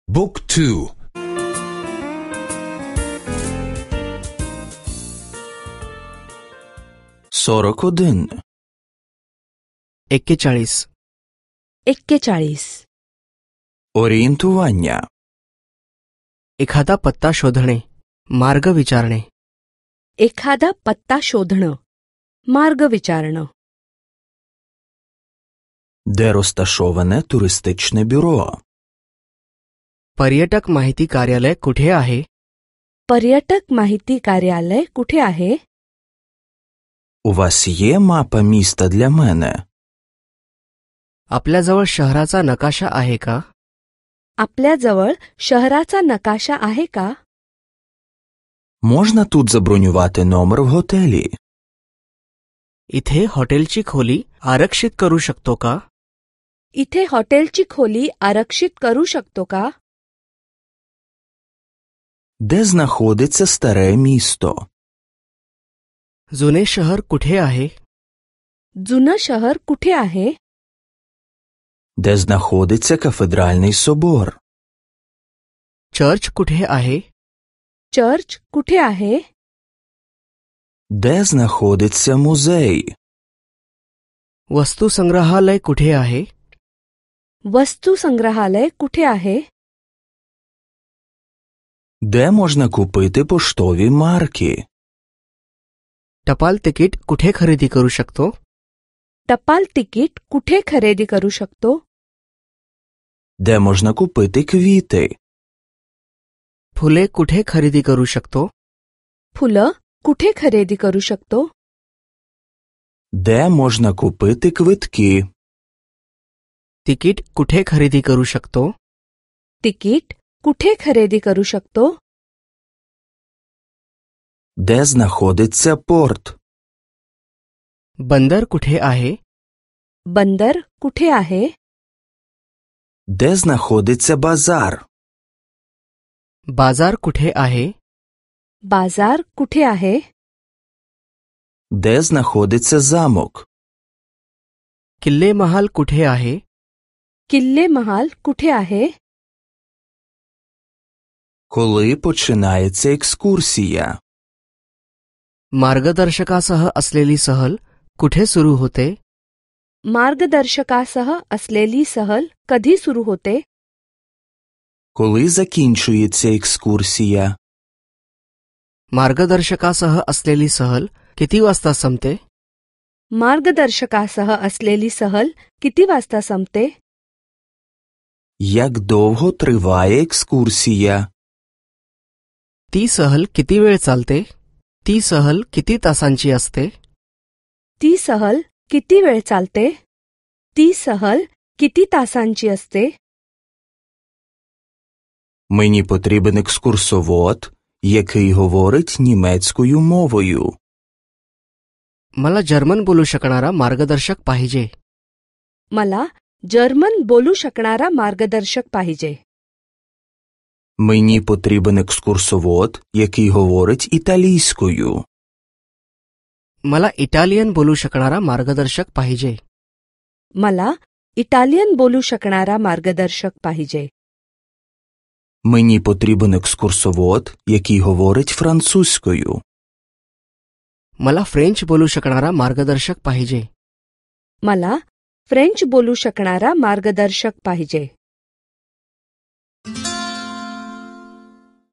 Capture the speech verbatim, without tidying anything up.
Book two. сорок один. एक्केचाळीस. एक्केचाळीस. Орієнтування. एखादा पत्ता शोधणे, मार्ग विचारणे. एखादा पत्ता शोधणं, मार्ग विचारणं. Де розташоване туристичне бюро? पर्यटक माहिती कार्यालय कुठे आहे? पर्यटक माहिती कार्यालय कुठे आहे? У вас є мапа міста для мене? आपल्याजवळ शहराचा नकाशा आहे का? आपल्याजवळ शहराचा नकाशा आहे का? Можна тут забронювати номер в готелі? इथे हॉटेलची खोली आरक्षित करू शकतो का? इथे हॉटेलची खोली आरक्षित करू शकतो का? Де знаходиться старе місто? जुने शहर कुठे आहे? जुनं शहर कुठे आहे? Де знаходиться кафедральний собор? चर्च कुठे आहे? चर्च कुठे आहे? Де знаходиться музей? वस्तुसंग्रहालय कुठे आहे? वस्तू संग्रहालय कुठे आहे? Де можна купити поштові марки? टपाल तिकीट कुठे खरेदी करू शकतो? टपाल तिकीट कुठे खरेदी करू शकतो? Де можна купити квіти? फुले कुठे खरेदी करू शकतो? फुलं कुठे खरेदी करू शकतो? Де можна купити квитки? तिकीट कुठे खरेदी करू शकतो? तिकीट कुठे खरेदी करू शकतो? Де знаходиться порт? बंदर कुठे आहे? बंदर कुठे आहे? Де знаходиться базар? बाजार कुठे आहे? बाजार कुठे आहे? Де знаходиться замок? किल्ले महाल कुठे आहे? किल्ले महाल कुठे आहे? Коли починається екскурсія? मार्गदर्शकासह असलेली सहल कुठे सुरू होते? मार्गदर्शकासह असलेली सहल कधी सुरू होते? Коли закінчується екскурсія? मार्गदर्शकासह असलेली सहल किती वाजता संपते? मार्गदर्शकासह असलेली सहल किती वाजता संपते? Як довго триває екскурсія? ती सहल किती वेळ चालते? ती सहल किती तासांची असते? ती सहल किती वेळ चालते? ती सहल किती तासांची असते? Мені потрібен екскурсовод, який говорить німецькою мовою. मला जर्मन बोलू शकणारा मार्गदर्शक पाहिजे. मला जर्मन बोलू शकणारा मार्गदर्शक पाहिजे. Мені потрібен екскурсовод, який говорить італійською. मला इटालियन बोलू शकणारा मार्गदर्शक पाहिजे. मला इटालियन बोलू शकणारा मार्गदर्शक पाहिजे. Мені потрібен екскурсовод, який говорить французькою. मला फ्रेंच बोलू शकणारा मार्गदर्शक पाहिजे. मला फ्रेंच बोलू शकणारा मार्गदर्शक पाहिजे.